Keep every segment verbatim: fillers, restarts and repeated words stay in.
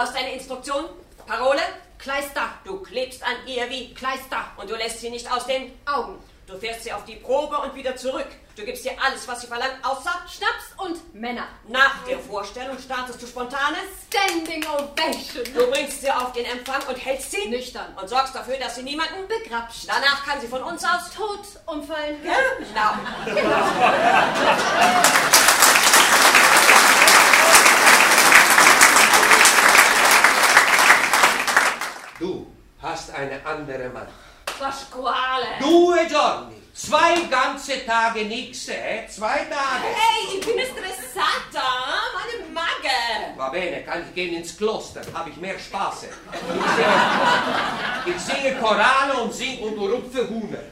hast eine Instruktion? Parole? Kleister. Du klebst an ihr wie Kleister. Und du lässt sie nicht aus den Augen. Du fährst sie auf die Probe und wieder zurück. Du gibst ihr alles, was sie verlangt, außer Schnaps und Männer. Nach der Vorstellung startest du spontanes Standing Ovation. Du bringst sie auf den Empfang und hältst sie nüchtern. Und sorgst dafür, dass sie niemanden begrapscht. Danach kann sie von uns aus tot umfallen. Genau. Genau. Du hast eine andere Mann. Pasquale. Due giorni. Zwei ganze Tage nix, eh? Zwei Tage. Hey, ich bin stressata. Meine Magge. Va bene, kann ich gehen ins Kloster. Habe ich mehr Spaß. Ich singe, ich singe Chorale und sing und rupfe Huhner.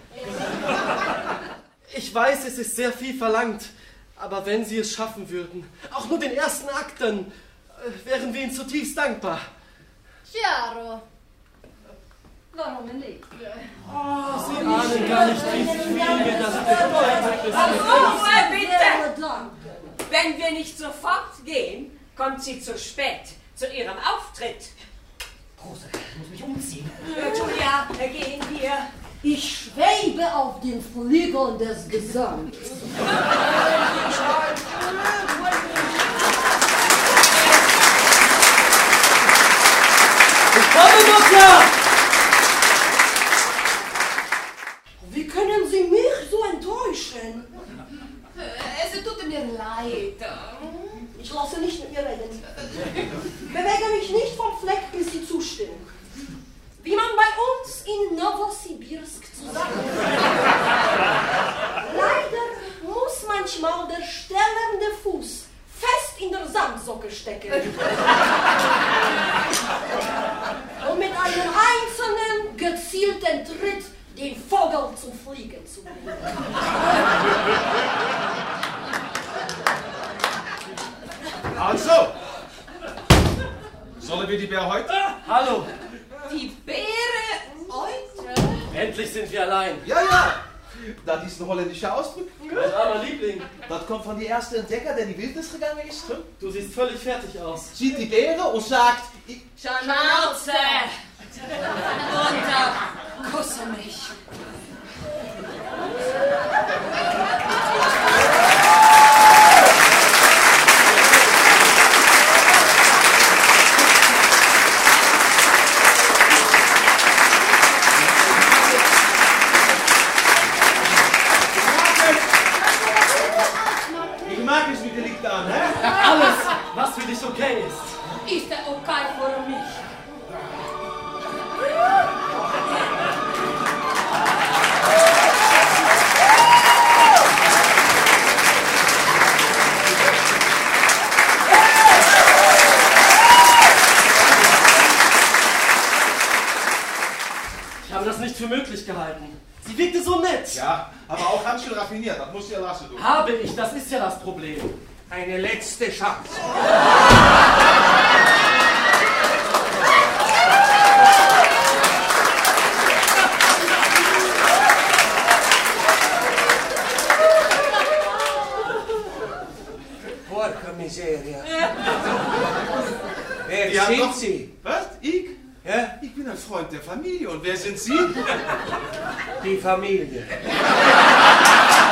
Ich weiß, es ist sehr viel verlangt. Aber wenn Sie es schaffen würden, auch nur den ersten Akt, dann äh, wären wir Ihnen zutiefst dankbar. Chiaro. Warum nicht? Oh, Sie ahnen gar nicht, wie viel mir das bedeutet. Ruhe, bitte! Wenn wir nicht sofort gehen, kommt sie zu spät zu ihrem Auftritt. Rosa, ich muss mich umziehen. Julia, gehen wir. Ich schwebe auf den Flügeln des Gesangs. Ich komme, Mutter! Wie können Sie mich so enttäuschen? Es tut mir leid. Ich lasse nicht mit ihr reden. Bewege mich nicht vom Fleck, bis Sie zustimmen. Wie man bei uns in Novosibirsk zu sagen leider muss manchmal der stellende Fuß fest in der Sandsocke stecken. Und mit einem einzelnen, gezielten Tritt den Vogel zum Fliegen zu bringen. Also, sollen wir die Bär heute? Hallo, Die Beere heute? endlich sind wir allein. Ja, ja, das ist ein holländischer Ausdruck. Mein armer Liebling, Das kommt von der ersten Entdecker, der die Wildnis gegangen ist. du siehst völlig fertig aus. Sieht die Beere und sagt, ich, Schnauze! Und kusse mich. ich mag es, wie der liegt an, hä? Alles, was für dich okay ist. Ist er okay für mich? Ich habe das nicht für möglich gehalten. Sie wirkte so nett. Ja, aber auch ganz schön raffiniert, das musst du ja lassen, du. Habe ich, das ist ja das Problem. Eine letzte Chance. Porca miseria. Wer Die haben sind doch- Sie? Was? Ich? Ja? Ich bin ein Freund der Familie. Und wer sind Sie? Die Familie.